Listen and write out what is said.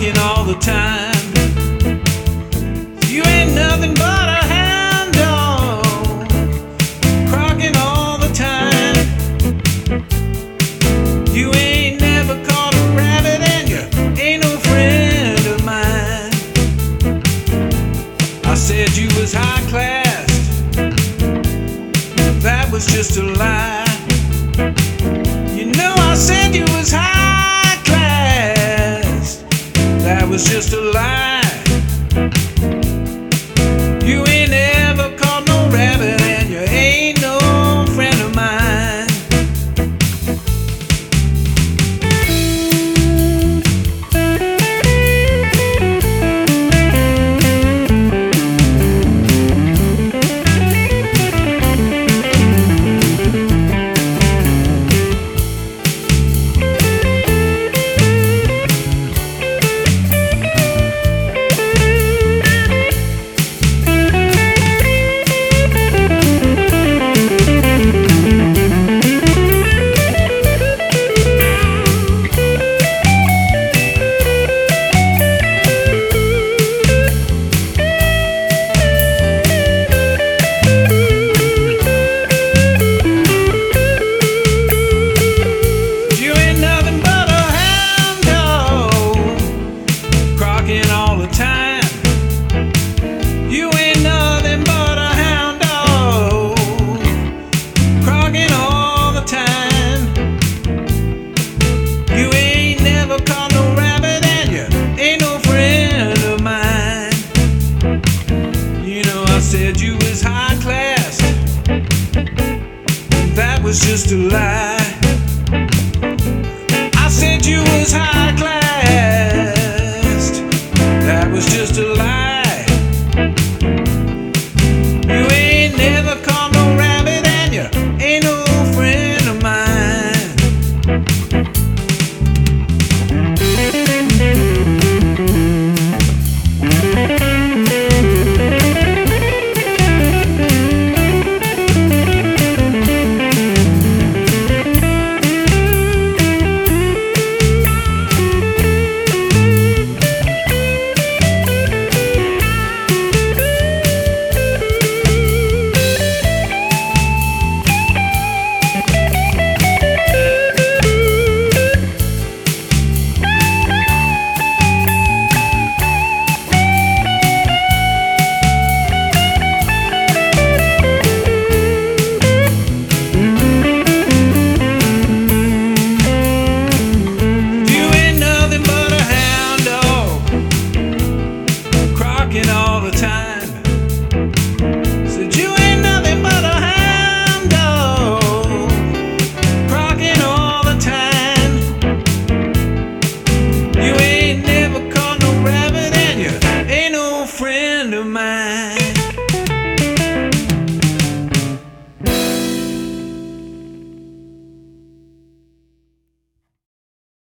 croaking all the time. You ain't nothing but a hound dog, croaking all the time. You ain't never caught a rabbit and you ain't no friend of mine. I said you was high class, that was just a lie. You know I said you was high class, that was just a lie.